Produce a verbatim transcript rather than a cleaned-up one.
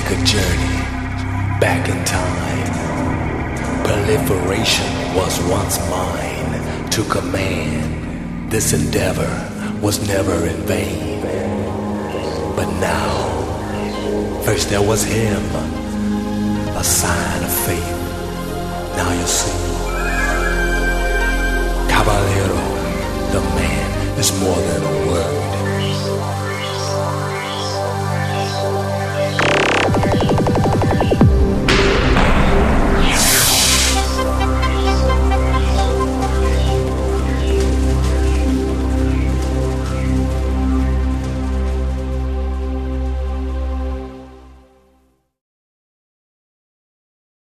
take a journey back in time. Proliferation was once mine to command. This endeavor was never in vain. But now, first there was him, a sign of faith. Now you see.